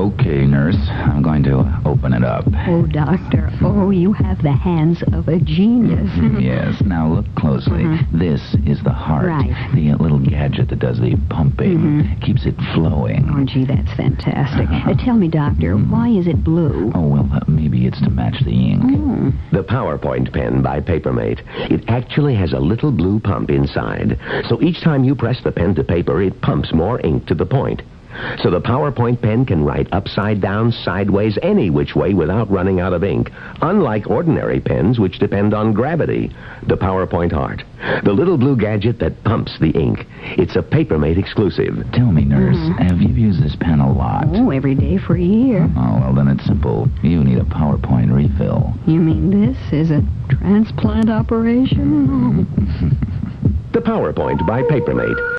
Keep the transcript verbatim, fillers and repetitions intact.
Okay, nurse. I'm going to open it up. Oh, doctor. Oh, you have the hands of a genius. Yes. Now look closely. Mm-hmm. This is the heart. Right. The uh, little gadget that does the pumping. Mm-hmm. Keeps it flowing. Oh, gee, that's fantastic. Uh, tell me, doctor, Mm-hmm. why is it blue? Oh, well, uh, maybe it's to match the ink. Oh. The PowerPoint pen by Papermate. It actually has a little blue pump inside. So each time you press the pen to paper, it pumps more ink to the point. So the PowerPoint pen can write upside down, sideways, any which way without running out of ink. Unlike ordinary pens, which depend on gravity. The PowerPoint Heart. The little blue gadget that pumps the ink. It's a Papermate exclusive. Tell me, nurse, Mm-hmm. have you used this pen a lot? Oh, every day for a year. Oh, well, then it's simple. You need a PowerPoint refill. You mean this is a transplant operation? The PowerPoint by Papermate.